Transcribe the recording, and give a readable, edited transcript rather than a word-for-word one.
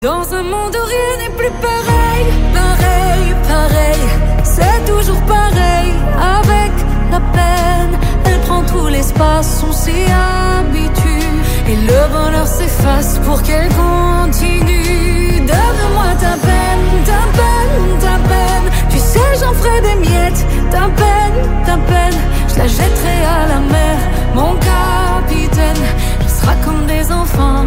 Dans un monde où rien n'est plus pareil, pareil, pareil, c'est toujours pareil. Avec la peine, elle prend tout l'espace, on s'y habitue. Et le bonheur s'efface pour qu'elle continue. Donne-moi ta peine, ta peine, ta peine. Tu sais, j'en ferai des miettes. Ta peine, je la jetterai à la mer. Mon capitaine, ce sera comme des enfants.